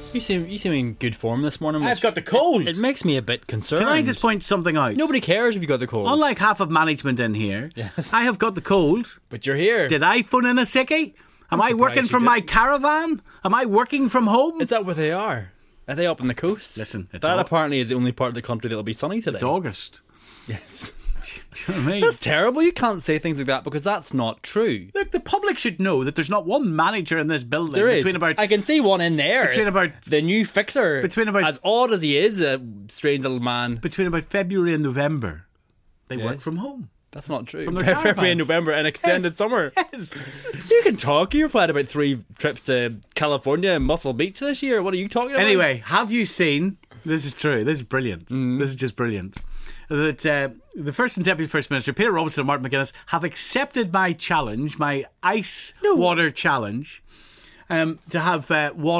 You seem in good form this morning. I've got the cold. It makes me a bit concerned. Can I just point something out? Nobody cares if you got the cold. Unlike half of management in here, Yes. I have got the cold. But you're here. Did I phone in a sickie? Am I surprised working you from my didn't. caravan? Am I working from home? Is that where they are? Are they up on the coast? Listen, it's that all- apparently is the only part of the country that'll be sunny today. It's August. Yes. Do you know what I mean? That's terrible. You can't say things like that because that's not true. Look, the public should know that there's not one manager in this building There is. between about I can see one in there. between about the new fixer. between about- as odd as he is, a strange little man. February and November. They Yes. work from home. That's not true. From their February caravans. and November, an extended Yes. summer. Yes. You can talk. You've had about 3 trips to California and Muscle Beach this year. What are you talking about? Anyway, have you seen? This is true. This is brilliant. This is just brilliant. That the First and Deputy First Minister, Peter Robinson and Martin McGuinness, have accepted my challenge, my ice water challenge, to have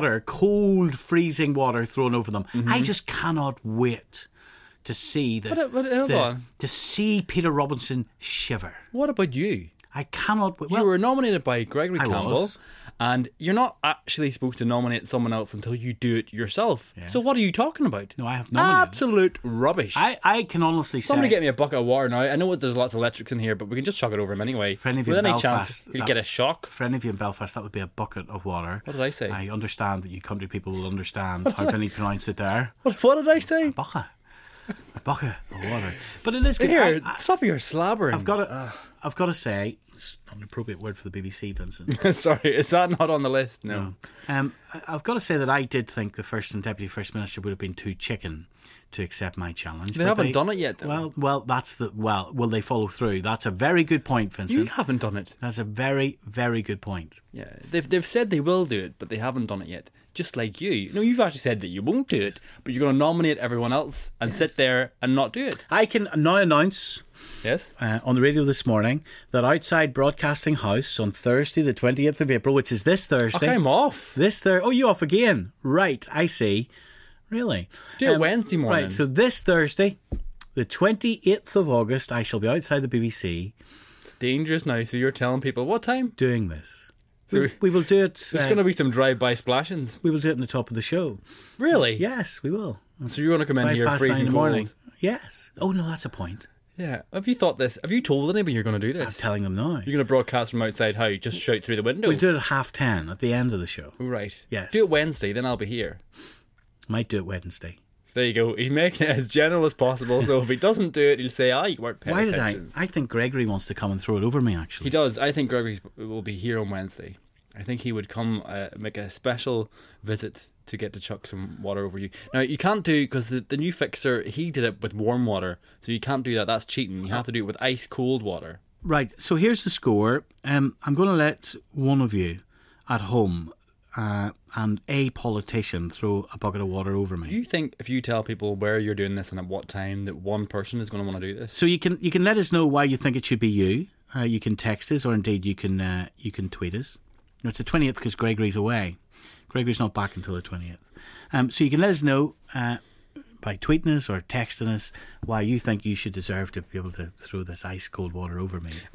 cold, freezing water thrown over them. I just cannot wait to see hold on. to see Peter Robinson shiver. What about you? I cannot wait. You were nominated by Gregory I Campbell, was. and you're not actually supposed to nominate someone else until you do it yourself. Yes. So what are you talking about? No, I have nominated. Absolute rubbish. I can honestly say. Somebody get me a bucket of water now. I know there's lots of electrics in here, but we can just chuck it over him anyway. For any of you With in any Belfast, chance, he'll get a shock. For any of you in Belfast, that would be a bucket of water. What did I say? I understand that you country people will understand how can you pronounce it there. What did I say? Bucket. A bucket of water. But it is good. Here, I- stop your slabbering. I've got to say, it's not an appropriate word for the BBC, Vincent. Sorry, is that not on the list? No. I've got to say that I did think the First and Deputy First Minister would have been too chicken to accept my challenge. They but haven't done it yet, though. Will they follow through? That's a very good point, You Vincent. haven't done it. That's a very, very good point. Yeah, they've said they will do it, but they haven't done it yet. Just like you. No, you've actually said that you won't do it, but you're going to nominate everyone else and sit there and not do it. I can now announce Yes? on the radio this morning that outside Broadcasting House on Thursday, the 20th of April, which is this Thursday. Okay, I'm off. Oh, you off again? Right, I see. Really? Do it Wednesday morning. Right, so this Thursday, the 28th of August, I shall be outside the BBC It's dangerous now, so you're telling people what time? doing this. So We will do it. there's going to be some drive-by splashings. We will do it in the top of the show. Really? Yes, we will. So you're going to come in 5 here past 9 freezing in the cold. morning. Yes. Oh no, that's a point. Yeah. Have you thought this? Have you told anybody you're going to do I'm this? telling them now. You're going to broadcast from outside how? Just shout through the window? We'll do it at 10:30 at the end of the show. Right. Yes. Do it Wednesday, then I'll be here. Might do it Wednesday. So there you go. He's making it as general as possible, so if he doesn't do it, he'll say, you weren't paying Why did attention. I think Gregory wants to come and throw it over me, actually. He does. I think Gregory will be here on Wednesday. I think he would come make a special visit to get to chuck some water over you. Now, you can't do, because the new fixer, he did it with warm water, so you can't do that. That's cheating. You have to do it with ice cold water. Right, so here's the score. I'm going to let one of you at home and a politician throw a bucket of water over me. You think if you tell people where you're doing this and at what time, that one person is going to want to do this? So you can let us know why you think it should be you. You can text us, or indeed you can tweet us. No, it's the 20th because Gregory's away. Gregory's not back until the 20th. So you can let us know by tweeting us or texting us why you think you should deserve to be able to throw this ice cold water over me.